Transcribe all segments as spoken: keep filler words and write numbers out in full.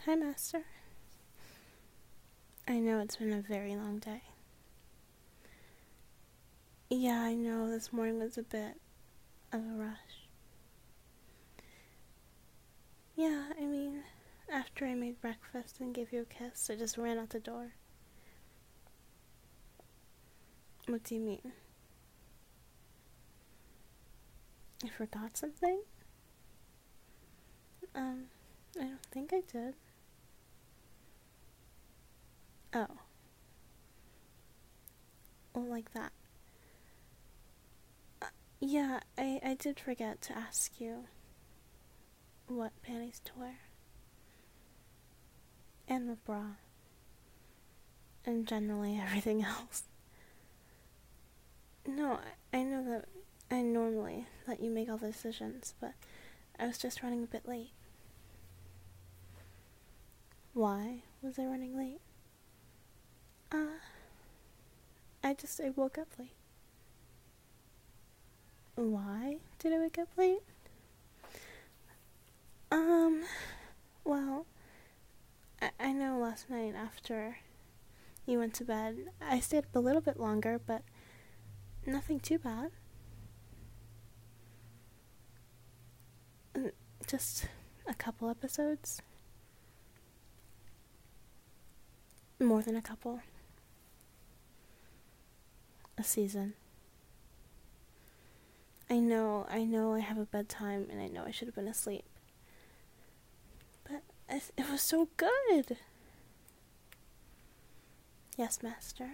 Hi, Master. I know it's been a very long day. Yeah, I know this morning was a bit of a rush. Yeah, I mean, after I made breakfast and gave you a kiss, I just ran out the door. What do you mean? I forgot something? Um, I don't think I did. Oh. Well, like that. Uh, yeah, I, I did forget to ask you what panties to wear. And what bra. And generally everything else. No, I, I know that I normally let you make all the decisions, but I was just running a bit late. Why was I running late? Uh, I just, I woke up late. Why did I wake up late? Um, well, I, I know last night after you went to bed, I stayed up a little bit longer, but nothing too bad. Just a couple episodes. More than a couple. A season. I know, I know I have a bedtime, and I know I should have been asleep. But it was so good! Yes, Master.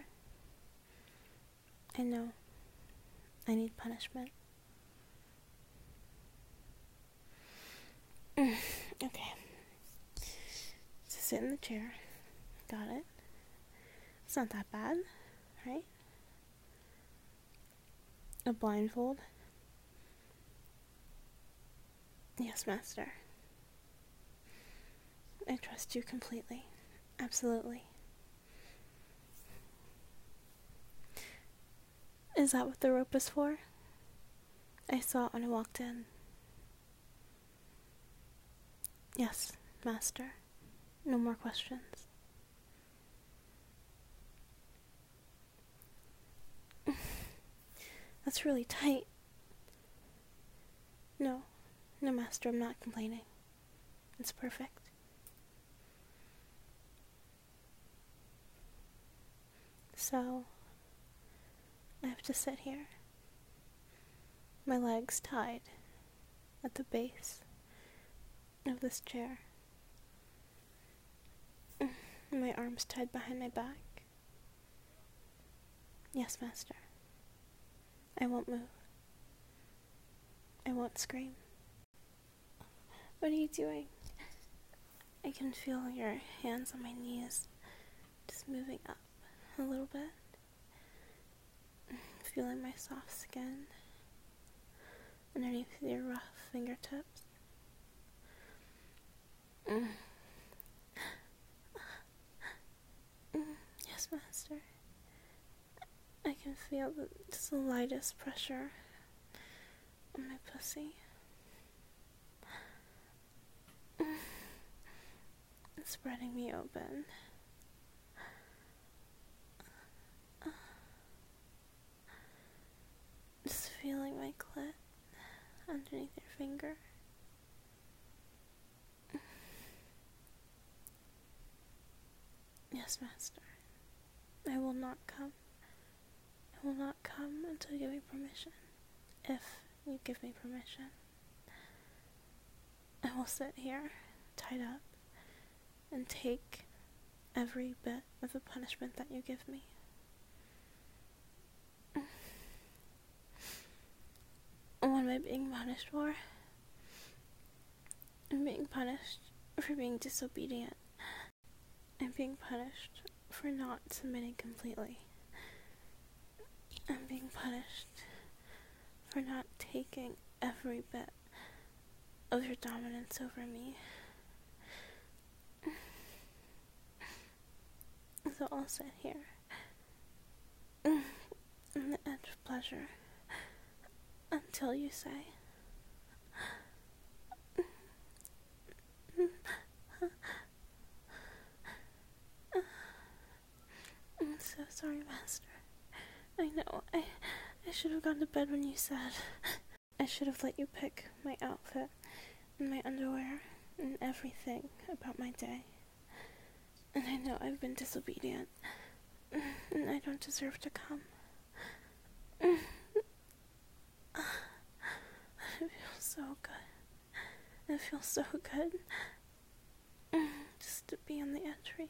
I know. I need punishment. Okay. So sit in the chair. Got it. It's not that bad, right? A blindfold? Yes, Master. I trust you completely. Absolutely. Is that what the rope is for? I saw it when I walked in. Yes, Master. No more questions. That's really tight. No. No, Master, I'm not complaining. It's perfect. So, I have to sit here. My legs tied at the base of this chair. My arms tied behind my back. Yes, Master. I won't move. I won't scream. What are you doing? I can feel your hands on my knees, just moving up a little bit. Feeling my soft skin underneath your rough fingertips. Mm. Mm. Yes, Master. I can feel the, just the lightest pressure on my pussy. Mm. It's spreading me open. Just feeling my clit underneath your finger. Yes, Master. I will not come. I will not come until you give me permission. If you give me permission. I will sit here, tied up, and take every bit of the punishment that you give me. What am I being punished for? I'm being punished for being disobedient. I'm being punished for not submitting completely. I'm being punished for not taking every bit of your dominance over me. So I'll sit here on the edge of pleasure until you say, sorry, Master. I know, I, I should have gone to bed when you said. I should have let you pick my outfit and my underwear and everything about my day. And I know I've been disobedient, and I don't deserve to come. It feels so good. It feels so good. Just to be on the entry.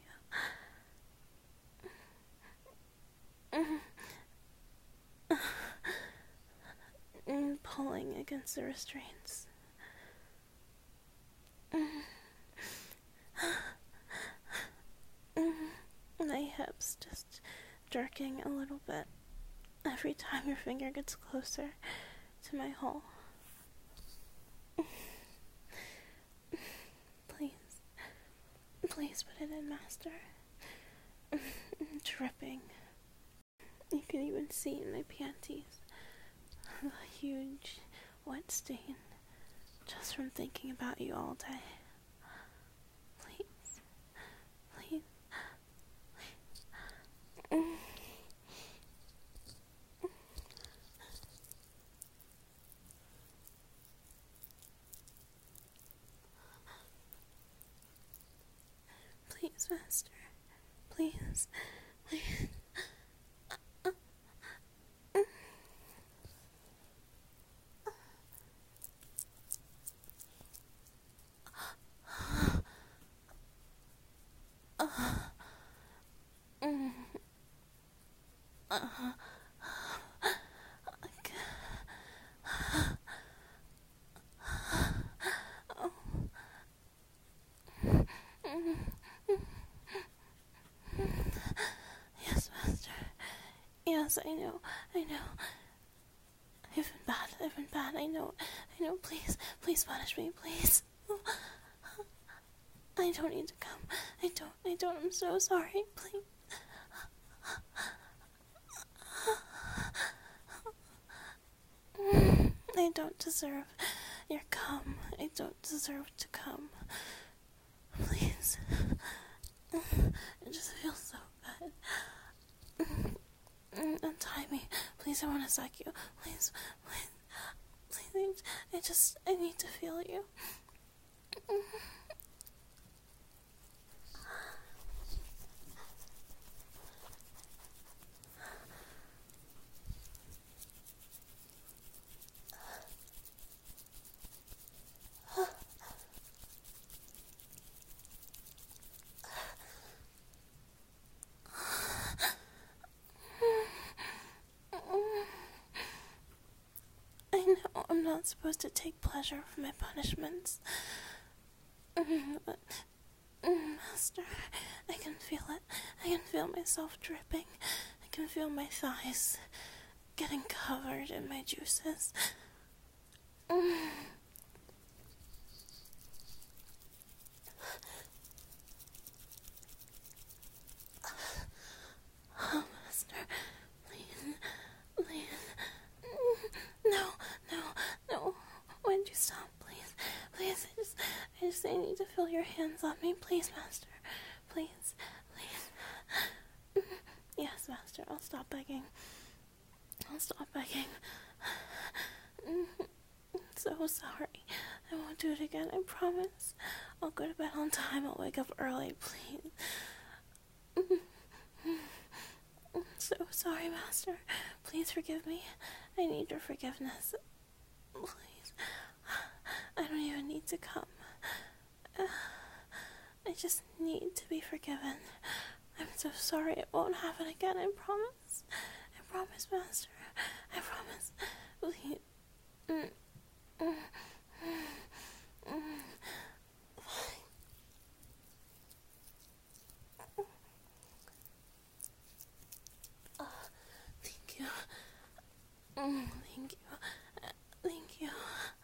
And pulling against the restraints. My hips just jerking a little bit every time your finger gets closer to my hole. Please, please put it in, Master. Dripping. You can even see in my panties a huge wet stain just from thinking about you all day. Please, please, please. Please, Master. Please, please. Yes, Master. Yes, I know. I know. I've been bad. I've been bad. I know. I know. Please, please punish me, please. I don't need to come. I don't. I don't. I'm so sorry. Please. I don't deserve your cum. I don't deserve to come. Please. It just feels so good. Untie me. Please, I want to suck you. Please, please. Please, I just, I need to feel you. I'm not supposed to take pleasure from my punishments. But, Master, I can feel it. I can feel myself dripping. I can feel my thighs getting covered in my juices. Oh, Master, please, please. No, no, no. Why'd you stop, please? Please, I just, I just, I need to feel your hands on me. Please, Master. Please, please. Yes, Master, I'll stop begging. I'll stop begging. I'm so sorry. I won't do it again, I promise. I'll go to bed on time. I'll wake up early, please. I'm so sorry, Master. Please forgive me. I need your forgiveness. Please. I don't even need to come. I just need to be forgiven. I'm so sorry. It won't happen again, I promise. I promise, Master. I promise. Please. Mm. Mm. Mm. Mm. Oh, thank you. Mm, thank you. Uh, thank you.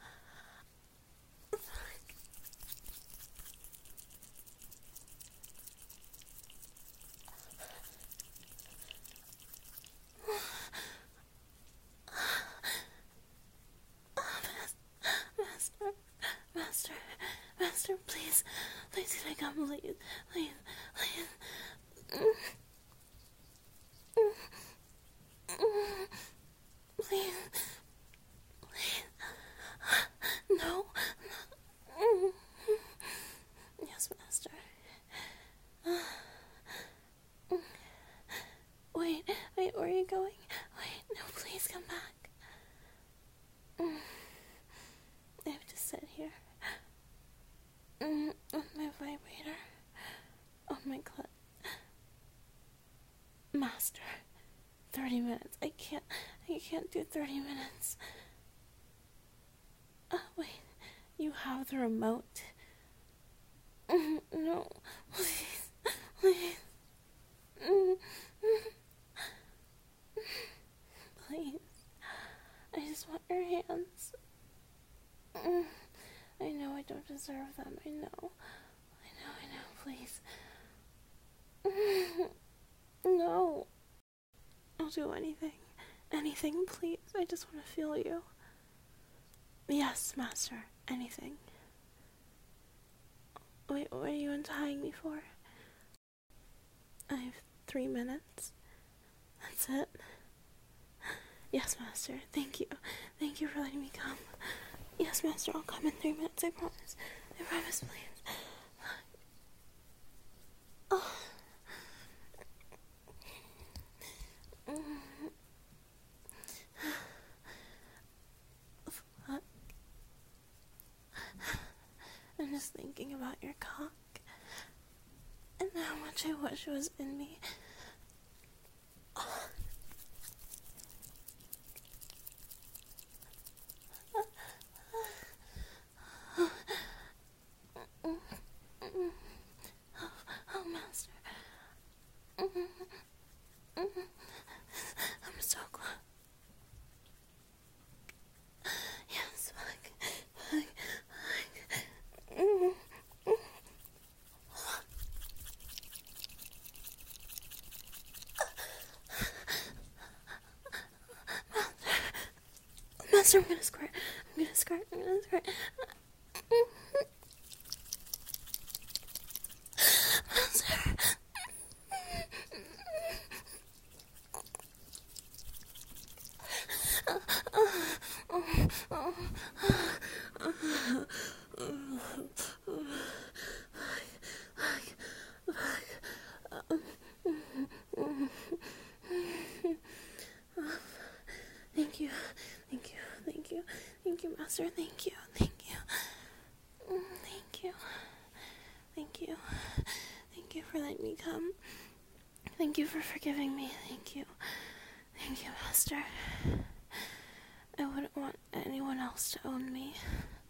Master, Master, Master, please, please can I come, please, please, please. Mm. thirty minutes. I can't, I can't do thirty minutes. Uh, wait, you have the remote? No, please, please. Please. I just want your hands. I know I don't deserve them. I know. I know, I know. Please. No. I'll do anything. Anything, please. I just want to feel you. Yes, Master. Anything. Wait, what are you untying me for? I have three minutes. That's it. Yes, Master. Thank you. Thank you for letting me come. Yes, Master. I'll come in three minutes. I promise. I promise, please. Oh. Fuck. I'm just thinking about your cock and how much I wish it was in me. Oh, Master. I'm so close. Yes, fuck. Fuck. Fuck. Master, I'm gonna squirt. I'm gonna squirt. I'm gonna squirt. Master. Thank you, thank you, thank you, thank you, Master, thank you, thank you, thank you, thank you, thank you for letting me come, thank you for forgiving me, thank you, thank you, Master. I wouldn't want anyone else to own me.